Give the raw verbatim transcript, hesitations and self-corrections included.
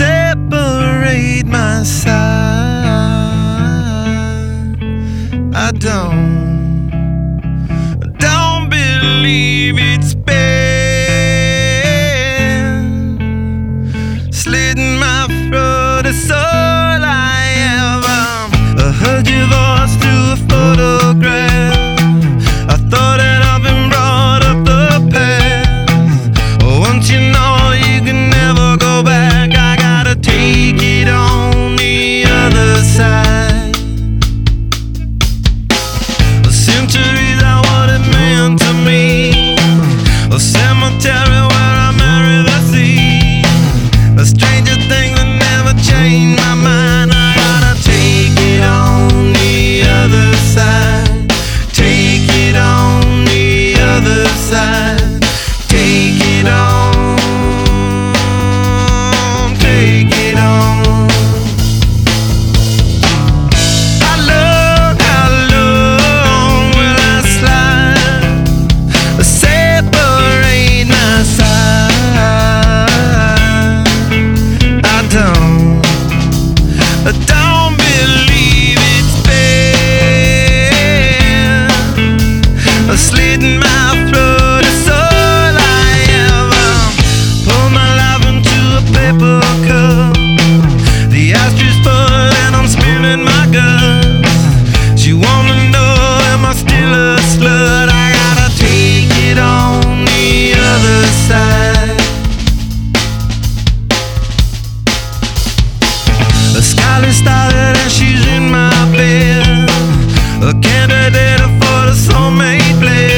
separate my side. I don't, don't believe it's been slitting my throat. It's all I ever. I heard your voice through a photograph. I thought that I've been brought up the past. Once you know you can never go back, I gotta take it on the other side. The centuries are what it meant to me. A cemetery where I marry the sea. A stranger thing that never changed my mind. I gotta take it on the other side. Take it on the other side. Take it on. Take it on. How long, how long will I slide? Separate my side. I don't, I don't believe it's been slitting my throat. It's all I ever. Pour my life into a paper cup. The ashtray full and I'm spilling my guts. She wanna know, am I still a slut? I gotta take it on the other side. The skyline started and she's in my bed. A candidate for the soulmate blade.